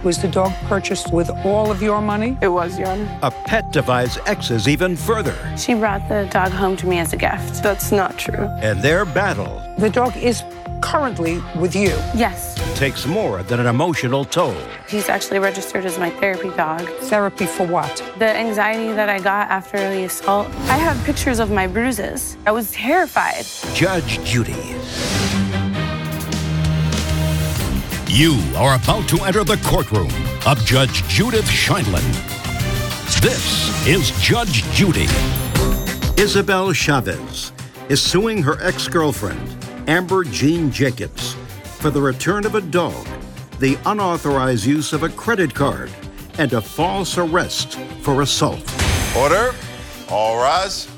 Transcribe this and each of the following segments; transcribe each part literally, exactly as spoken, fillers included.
Was the dog purchased with all of your money? It was, Your Honor. A pet divides exes even further. She brought the dog home to me as a gift. That's not true. And their battle The dog is currently with you. Yes. takes more than an emotional toll. He's actually registered as my therapy dog. Therapy for what? The anxiety that I got after the assault, I have pictures of my bruises. I was terrified. Judge Judy. You are about to enter the courtroom of Judge Judith Sheindlin. This is Judge Judy. Isabel Chavez is suing her ex-girlfriend, Amber Jean Jacobs, for the return of a dog, the unauthorized use of a credit card, and a false arrest for assault. Order. All rise.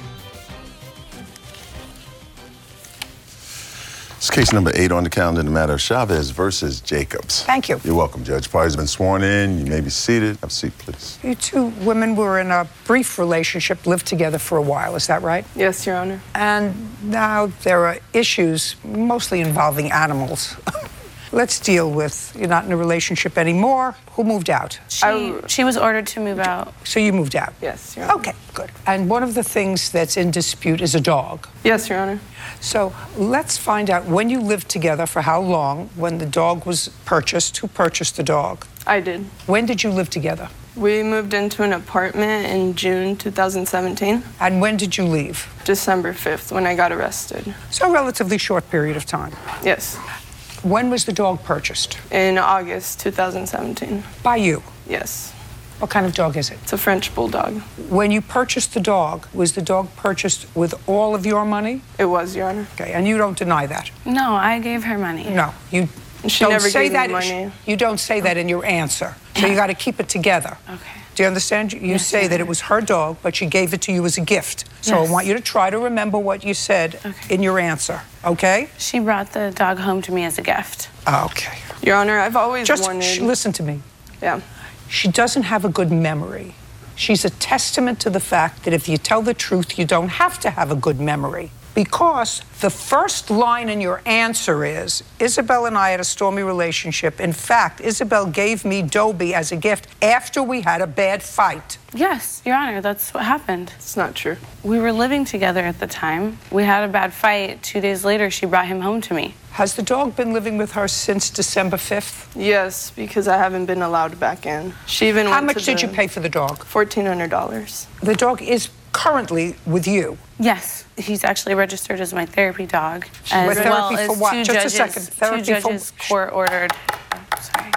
It's case number eight on the calendar in the matter of Chavez versus Jacobs. Thank you. You're welcome, Judge. Parties been sworn in. You may be seated. Have a seat, please. You two women were in a brief relationship, lived together for a while, is that right? Yes, Your Honor. And now there are issues, mostly involving animals. Let's deal with, you're not in a relationship anymore. Who moved out? She, I- she was ordered to move out. So you moved out? Yes, Your Honor. Okay, good. And one of the things that's in dispute is a dog. Yes, Your Honor. So let's find out when you lived together, for how long, when the dog was purchased, who purchased the dog? I did. When did you live together? We moved into an apartment in June two thousand seventeen, And when did you leave? December fifth, when I got arrested. So a relatively short period of time. Yes. When was the dog purchased? In August two thousand seventeen. By you. Yes. What kind of dog is it? It's a French bulldog. When you purchased the dog, was the dog purchased with all of your money? It was, Your Honor. Okay, and you don't deny that? No, I gave her money. No, you She don't never say gave me that. money. You don't say that in your answer. So you got to keep it together. Okay. Do you understand? You Yes, say Your that it Honor. was her dog, but she gave it to you as a gift. So Yes. I want you to try to remember what you said Okay. in your answer, okay? She brought the dog home to me as a gift. Okay. Your Honor, I've always Just wanted... sh- listen to me. Yeah. She doesn't have a good memory. She's a testament to the fact that if you tell the truth, you don't have to have a good memory. Because the first line in your answer is, Isabel and I had a stormy relationship. In fact, Isabel gave me Dobie as a gift after we had a bad fight. Yes, Your Honor, that's what happened. It's not true. We were living together at the time. We had a bad fight. Two days later, she brought him home to me. Has the dog been living with her since December fifth? Yes, because I haven't been allowed back in. She even How went much to did the you pay for the dog? fourteen hundred dollars. The dog is currently with you. Yes, he's actually registered as my therapy dog. As With well therapy as for what? two Just a judges, second. Therapy two for- judges court-ordered. Sorry.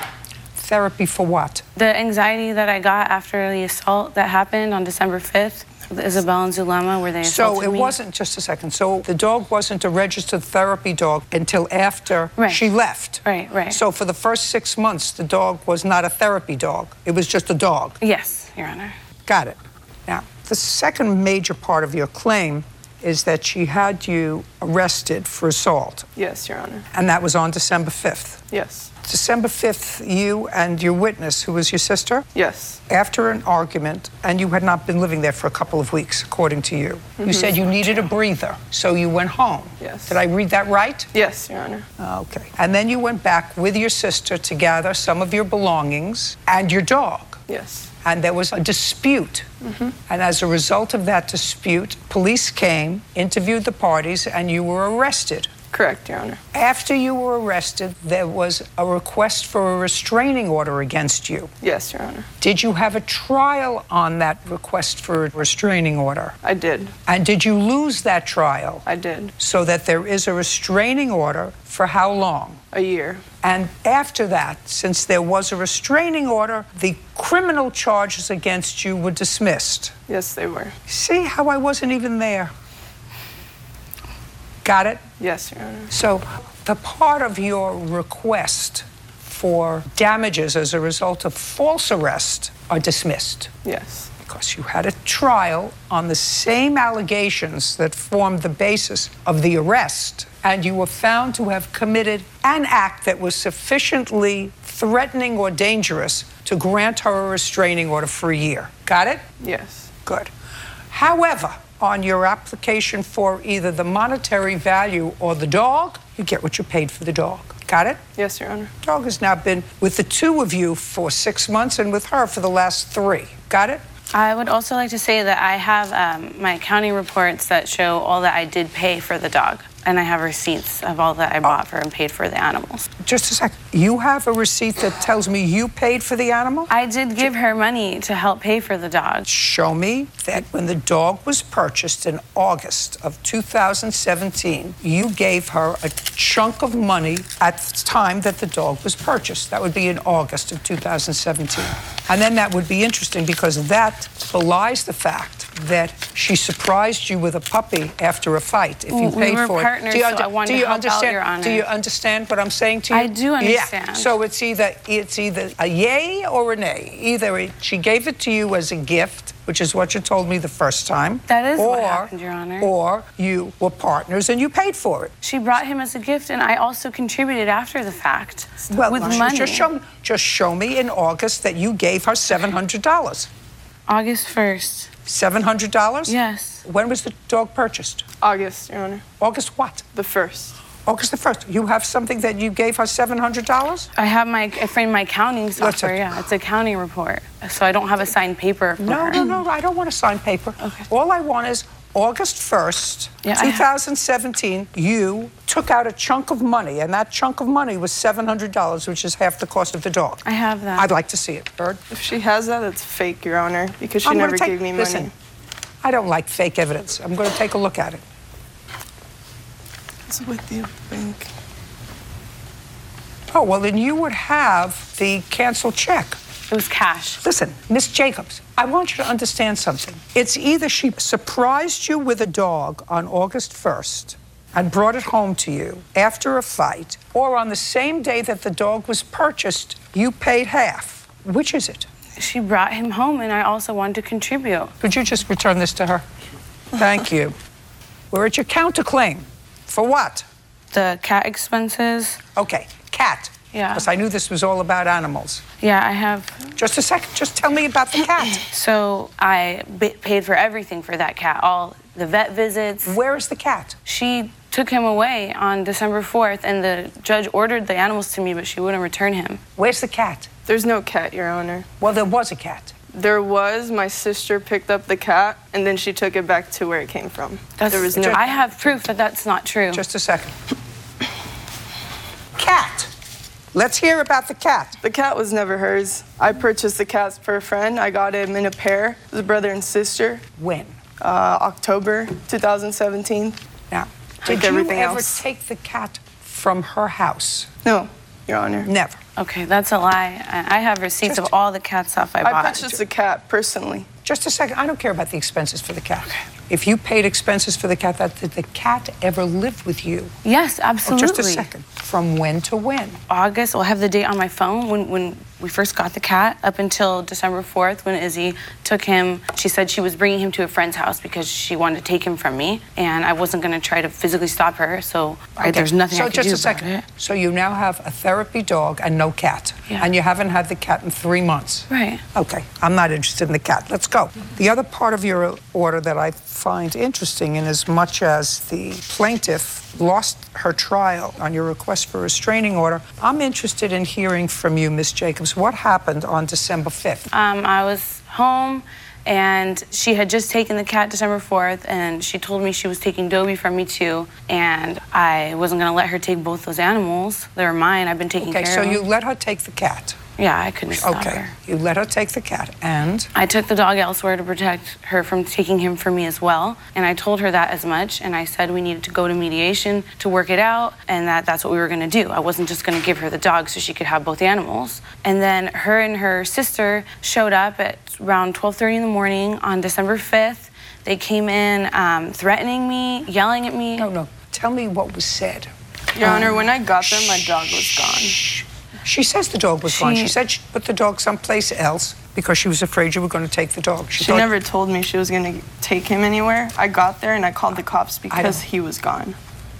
Therapy for what? The anxiety that I got after the assault that happened on December fifth, with Isabel and Zulema, where they So assaulted it me. wasn't, just a second, so the dog wasn't a registered therapy dog until after Right. she left? Right, right. So for the first six months, the dog was not a therapy dog. It was just a dog. Yes, Your Honor. Got it. Now, the second major part of your claim is that she had you arrested for assault, Yes, Your Honor. and that was on December fifth. Yes. December fifth, you and your witness, who was your sister, Yes. after an argument, and you had not been living there for a couple of weeks, according to you. You said you needed a breather, so you went home. Yes. Did I read that right? Yes, Your Honor. Okay. And then you went back with your sister to gather some of your belongings and your dog. Yes. And there was a dispute. And as a result of that dispute, police came, interviewed the parties, and you were arrested. Correct, Your Honor. After you were arrested, there was a request for a restraining order against you. Yes, Your Honor. Did you have a trial on that request for a restraining order? I did. And did you lose that trial? I did. So that there is a restraining order for how long? A year. And after that, since there was a restraining order, the criminal charges against you were dismissed. Yes, they were. See how I wasn't even there? Got it? Yes, Your Honor. So the part of your request for damages as a result of false arrest are dismissed. Yes. Because you had a trial on the same allegations that formed the basis of the arrest, and you were found to have committed an act that was sufficiently threatening or dangerous to grant her a restraining order for a year. Got it? Yes. Good. However, on your application for either the monetary value or the dog, you get what you paid for the dog. Got it? Yes, Your Honor. Dog has now been with the two of you for six months and with her for the last three. Got it? I would also like to say that I have um, my accounting reports that show all that I did pay for the dog. And I have receipts of all that I bought for and paid for the animals. Just a sec. You have a receipt that tells me you paid for the animal? I did give her money to help pay for the dog. Show me that when the dog was purchased in August of two thousand seventeen, you gave her a chunk of money at the time that the dog was purchased. That would be in August of two thousand seventeen. And then that would be interesting because that belies the fact that she surprised you with a puppy after a fight if you we paid were for partners, it. Do you, so I wanted do to you help understand? out, Your Honor. Do you understand what I'm saying to you? I do understand. Yeah. So it's either it's either a yay or a nay. Either it, she gave it to you as a gift, which is what you told me the first time. That is or, what happened, Your Honor. Or you were partners and you paid for it. She brought him as a gift, and I also contributed after the fact Well, with just- money. Just show, just show me in August that you gave her seven hundred dollars. August first. seven hundred dollars? Yes. When was the dog purchased? August, Your Honor. August what? The first. August the first. You have something that you gave her seven hundred dollars? I have my, I framed my accounting software, it. yeah. It's an accounting report. So I don't have a signed paper from No, her. no, no. I don't want to sign paper. Okay. All I want is August first, Yeah, I ha- twenty seventeen, you took out a chunk of money, and that chunk of money was seven hundred dollars, which is half the cost of the dog. I have that. I'd like to see it, Bird. If she has that, it's fake, Your Honor, because she I'm gonna never take- gave me money. Listen, I don't like fake evidence. I'm going to take a look at it. It's with the bank. Oh, well, then you would have the canceled check. It was cash. Listen, Miss Jacobs, I want you to understand something. It's either she surprised you with a dog on August first and brought it home to you after a fight, or on the same day that the dog was purchased, you paid half. Which is it? She brought him home, and I also wanted to contribute. Could you just return this to her? Thank you. We're at your counterclaim. For what? The cat expenses. Okay, cat. Yeah. Because I knew this was all about animals. Yeah, I have. Just a second, just tell me about the cat. So I b- paid for everything for that cat, all the vet visits. Where is the cat? She took him away on December fourth, and the judge ordered the animals to me, but she wouldn't return him. Where's the cat? There's no cat, Your Honor. Well, there was a cat. There was. My sister picked up the cat, and then she took it back to where it came from. That's, there was no I have proof that that's not true. Just a second. Cat. Let's hear about the cat. The cat was never hers. I purchased the cats for a friend. I got him in a pair. It was a brother and sister. When? Uh, October two thousand seventeen. Now, Like did you everything ever else. take the cat from her house? No, Your Honor. Never. Okay, that's a lie. I I have receipts Just- of all the cat stuff I I bought. purchased the cat personally. Just a second. I don't care about the expenses for the cat. If you paid expenses for the cat, that did the cat ever live with you? Yes, Oh, absolutely. just a second. From when to when? August, I'll have the date on my phone when, when we first got the cat, up until December fourth when Izzy took him. She said she was bringing him to a friend's house because she wanted to take him from me, and I wasn't going to try to physically stop her, so I, there's nothing so I could just do a second. about it. So you now have a therapy dog and no cat. Yeah. And you haven't had the cat in three months. Right. Okay, I'm not interested in the cat. Let's go. The other part of your order that I find interesting, in as much as the plaintiff lost her trial on your request for a restraining order, I'm interested in hearing from you, Miss Jacobs. What happened on December fifth? Um, I was home, and she had just taken the cat December fourth, and she told me she was taking Dobie from me too, and I wasn't going to let her take both those animals. They're mine. I've been taking Okay, care so of them. you let her take the cat. Yeah, I couldn't stop Okay, her. you let her take the cat, and I took the dog elsewhere to protect her from taking him from me as well, and I told her that as much, and I said we needed to go to mediation to work it out, and that that's what we were going to do. I wasn't just going to give her the dog so she could have both animals. And then her and her sister showed up at around twelve thirty in the morning on December fifth. They came in um, threatening me, yelling at me. no, no, tell me what was said. Your Honor, when I got them, my dog was gone. She says the dog was gone. She- She said she put the dog someplace else because she was afraid you were going to take the dog. She thought- never told me she was going to take him anywhere. I got there and I called the cops don't- because he was gone.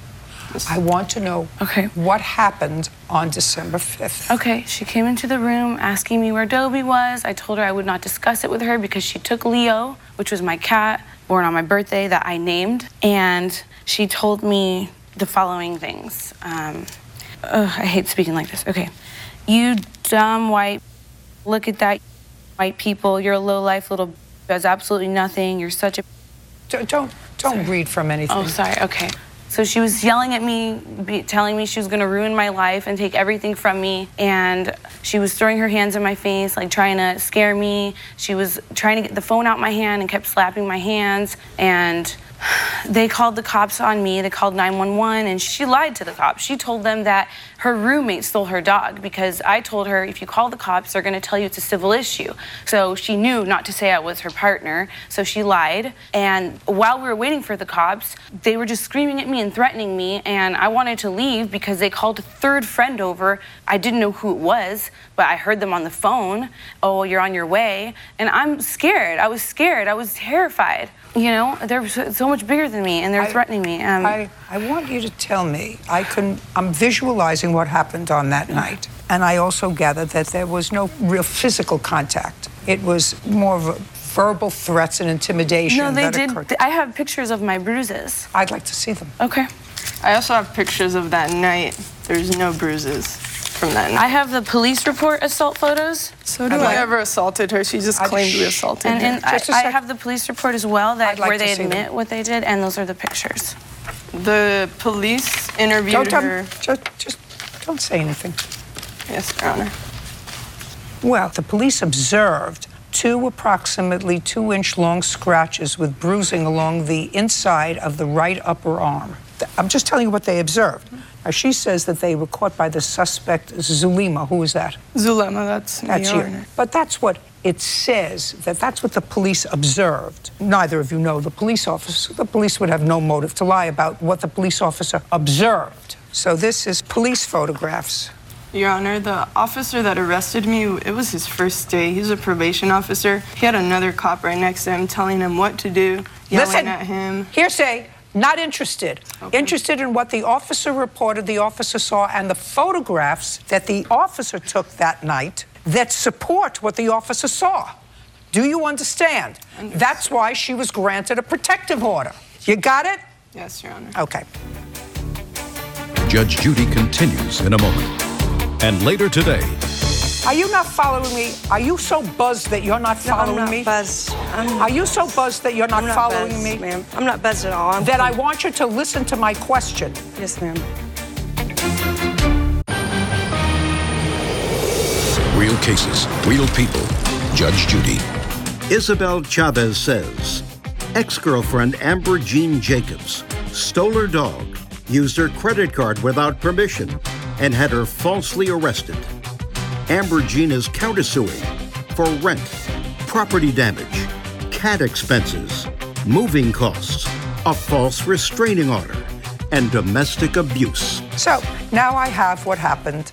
I want to know Okay. what happened on December fifth. Okay, she came into the room asking me where Dobie was. I told her I would not discuss it with her because she took Leo, which was my cat, born on my birthday, that I named, and she told me the following things. Um, ugh, I hate speaking like this. Okay. You dumb white, look at that, white people. You're a low-life little, does absolutely nothing. You're such a... Don't, don't, don't read from anything. Oh, sorry, okay. So she was yelling at me, be, telling me she was gonna ruin my life and take everything from me. And she was throwing her hands in my face, like trying to scare me. She was trying to get the phone out my hand and kept slapping my hands. And they called the cops on me. They called nine one one, and she lied to the cops. She told them that her roommate stole her dog because I told her, if you call the cops, they're gonna tell you it's a civil issue. So she knew not to say I was her partner, so she lied. And while we were waiting for the cops, they were just screaming at me and threatening me, and I wanted to leave because they called a third friend over. I didn't know who it was, but I heard them on the phone. Oh, you're on your way. And I'm scared. I was scared. I was terrified. You know, they're so, so much bigger than me, and they're I, threatening me. Um, I, I want you to tell me, I can, I'm visualizing what happened on that night, and I also gathered that there was no real physical contact. It was more of a verbal threats and intimidation no, they that did. occurred. I have pictures of my bruises. I'd like to see them. Okay. I also have pictures of that night. There's no bruises from that night. I have the police report assault photos. So do I'd I like- ever assaulted her. She just I'd- claimed we assaulted And, her. and I, Just a I sec. have the police report as well, that I'd like where to they see them. admit what they did, and those are the pictures. The police interviewed Don't, tell me- her. just, just don't say anything. Yes, Your Honor. Well, the police observed two approximately two-inch long scratches with bruising along the inside of the right upper arm. Th- I'm just telling you what they observed. Now, she says that they were caught by the suspect, Zulema. Who is that? Zulema, that's, That's Your you. Honor. But that's what it says, that that's what the police observed. Neither of you know the police officer. The police would have no motive to lie about what the police officer observed. So this is police photographs. Your Honor, the officer that arrested me, it was his first day. He's a probation officer. He had another cop right next to him telling him what to do, yelling Listen, at him. hearsay, not interested. Okay. Interested in what the officer reported the officer saw and the photographs that the officer took that night that support what the officer saw. Do you understand? Understood. That's why she was granted a protective order. You got it? Yes, Your Honor. Okay. Judge Judy continues in a moment. And later today, Are you not following me? Are you so buzzed that you're not No, I'm following not me? buzzed. I'm, Are you so buzzed that you're not, I'm not following buzzed, me? ma'am. I'm not buzzed at all. I'm Then I want you to listen to my question. Yes, ma'am. real cases, real people. Judge Judy. Isabel Chavez says ex-girlfriend Amber Jean Jacobs stole her dog, used her credit card without permission, and had her falsely arrested. Amber Jean is countersuing for rent, property damage, cat expenses, moving costs, a false restraining order, and domestic abuse. So now I have what happened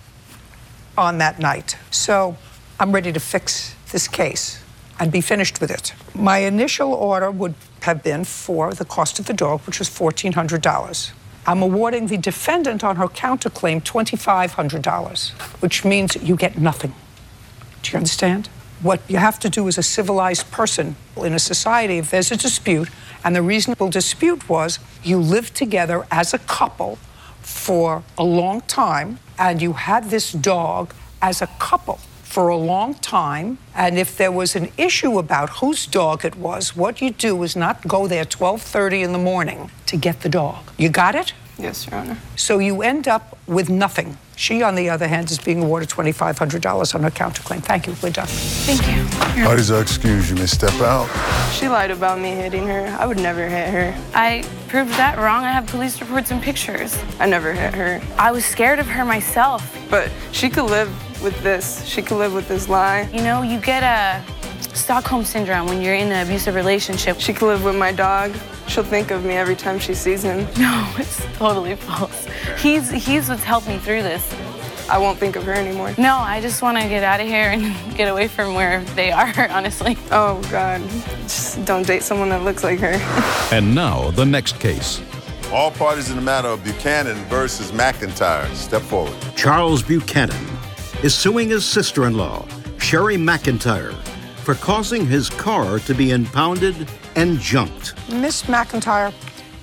on that night. So I'm ready to fix this case and be finished with it. My initial order would have been for the cost of the dog, which was fourteen hundred dollars. I'm awarding the defendant on her counterclaim twenty-five hundred dollars, which means you get nothing. Do you understand? What you have to do as a civilized person in a society, if there's a dispute, and the reasonable dispute was you lived together as a couple for a long time, and you had this dog as a couple for a long time, and if there was an issue about whose dog it was, what you do is not go there twelve thirty in the morning to get the dog. You got it? Yes, Your Honor. So you end up with nothing. She, on the other hand, is being awarded twenty-five hundred dollars on her counterclaim. Thank you. We're done. Thank you. Parties are excused. You may step out. She lied about me hitting her. I would never hit her. I proved that wrong. I have police reports and pictures. I never hit her. I was scared of her myself. But she could live with this. She could live with this lie. You know, you get a Stockholm syndrome when you're in an abusive relationship. She could live with my dog. She'll think of me every time she sees him. No, it's totally false. He's he's what's helped me through this. I won't think of her anymore. No, I just want to get out of here and get away from where they are, honestly. Oh, God. Just don't date someone that looks like her. And now, the next case. All parties in the matter of Buchanan versus McIntyre. Step forward. Charles Buchanan is suing his sister-in-law, Sherry McIntyre, for causing his car to be impounded and junked. Miss McIntyre,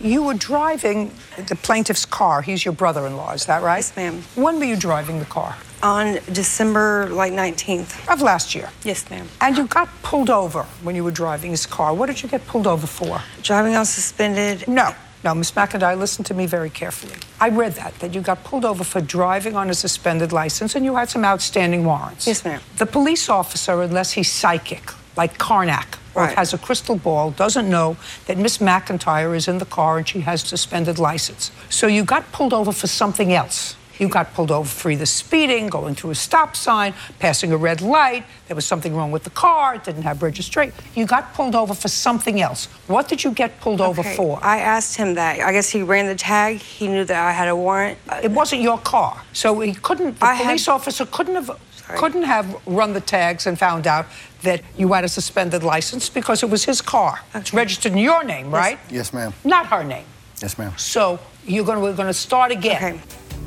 You were driving the plaintiff's car. He's your brother-in-law, is that right? Yes, ma'am. When were you driving the car? On December, like, nineteenth. Of last year? Yes, ma'am. And you got pulled over when you were driving his car. What did you get pulled over for? Driving on suspended. No. No, Miss McIntyre, listen to me very carefully. I read that, that you got pulled over for driving on a suspended license and you had some outstanding warrants. Yes, ma'am. The police officer, unless he's psychic, like Karnak, or Right. has a crystal ball, doesn't know that Miss McIntyre is in the car and she has a suspended license. So you got pulled over for something else. You got pulled over for either speeding, going through a stop sign, passing a red light, there was something wrong with the car, it didn't have registration. You got pulled over for something else. What did you get pulled over Okay, for? I asked him that. I guess he ran the tag. He knew that I had a warrant. It wasn't your car, so he couldn't. The I had- police officer couldn't have Sorry. couldn't have run the tags and found out that you had a suspended license because it was his car. It's Okay. registered in your name, right? Yes, ma'am. Not her name. Yes, ma'am. So you're going. We're going to start again. Okay.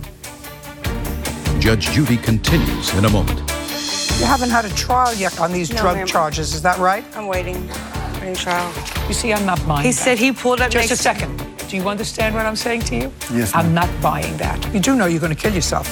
Judge Judy continues in a moment. You haven't had a trial yet on these No, drug ma'am. charges, is that right? I'm waiting. Waiting trial. You see, I'm not buying He that. said he pulled up Just next- a second. Do you understand what I'm saying to you? Yes, I'm ma'am. not buying that. You do know you're going to kill yourself.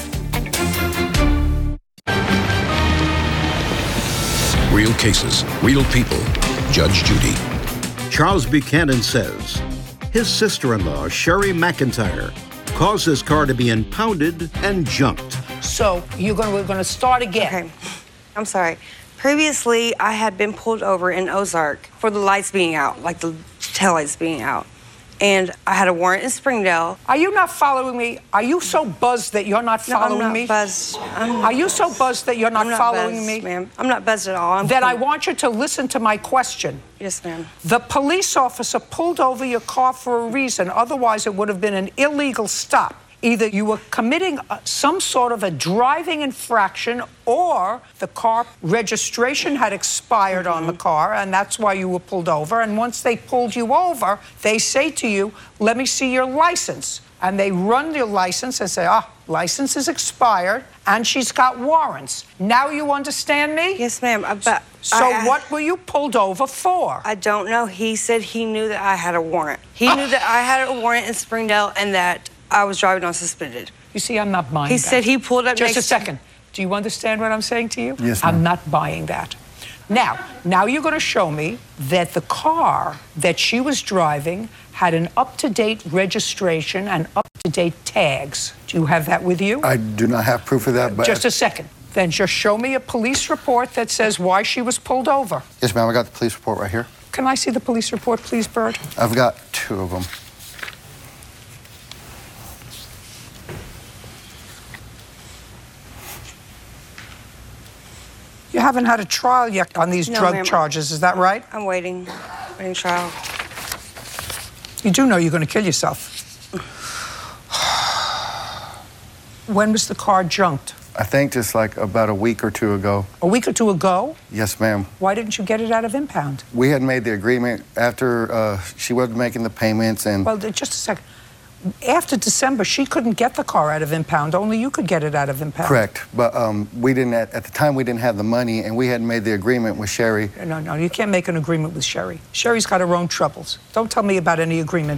Real cases, real people. Judge Judy. Charles Buchanan says his sister-in-law, Sherry McIntyre, caused his car to be impounded and junked. So you're going. To, we're going to start again. Okay. I'm sorry. Previously, I had been pulled over in Ozark for the lights being out, like the taillights being out. And I had a warrant in Springdale. Are you not following me? Are you so buzzed that you're not No, following I'm not me? buzzed. I'm, Are you so buzzed that you're not, I'm not following buzzed, me? ma'am. I'm not buzzed at all. I'm Then I cool. want you to listen to my question. Yes, ma'am. The police officer pulled over your car for a reason. Otherwise, it would have been an illegal stop. Either you were committing uh, some sort of a driving infraction or the car registration had expired on the car, and that's why you were pulled over. And once they pulled you over, they say to you, let me see your license. And they run your license and say, ah, license is expired, and she's got warrants. Now you understand me? Yes, ma'am. uh, But So I, what were you pulled over for? I don't know. He said he knew that I had a warrant. He knew that I had a warrant in Springdale and that I was driving on suspended. You see, I'm not buying He that. said he pulled up Just next a second. Do you understand what I'm saying to you? Yes, I'm ma'am. not buying that. Now, now you're going to show me that the car that she was driving had an up-to-date registration and up-to-date tags. Do you have that with you? I do not have proof of that, but... Just a second. Then just show me a police report that says why she was pulled over. Yes, ma'am, I got the police report right here. Can I see the police report, please, Bird? I've got two of them. You haven't had a trial yet on these No, drug ma'am. charges, is that right? I'm waiting. Waiting trial. You do know you're going to kill yourself. When was the car junked? I think just like about a week or two ago. A week or two ago? Yes, ma'am. Why didn't you get it out of impound? We had made the agreement after uh, she wasn't making the payments and... Well, just a second. After December, she couldn't get the car out of impound. Only you could get it out of impound. Correct, but um, we didn't, at, at the time we didn't have the money and we hadn't made the agreement with Sherry. No, no, you can't make an agreement with Sherry. Sherry's got her own troubles. Don't tell me about any agreement.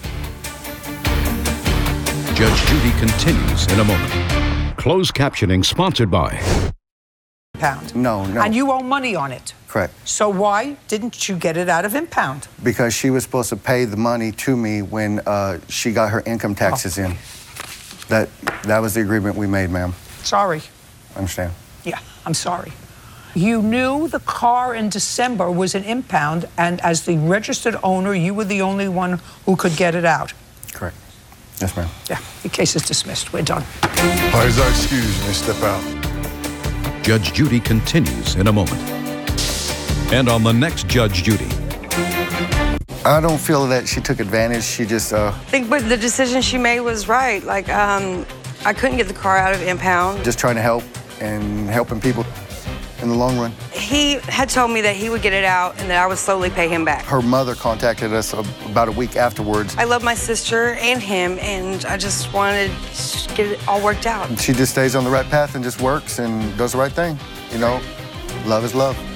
Judge Judy continues in a moment. Closed captioning sponsored by Impound. No, no. And you owe money on it. Correct. So why didn't you get it out of impound? Because she was supposed to pay the money to me when uh, she got her income taxes Oh. in. That, that was the agreement we made, ma'am. Sorry. Understand? Yeah, I'm sorry. You knew the car in December was an impound, and as the registered owner, you were the only one who could get it out. Correct. Yes, ma'am. Yeah, the case is dismissed. We're done. Parties are excused. You may step out. Judge Judy continues in a moment. And on the next Judge Judy, I don't feel that she took advantage. She just, uh, I think but the decision she made was right. Like, um, I couldn't get the car out of impound. just trying to help and helping people in the long run. He had told me that he would get it out and that I would slowly pay him back. Her mother contacted us about a week afterwards. I love my sister and him, and I just wanted to get it all worked out. She just stays on the right path and just works and does the right thing. You know, love is love.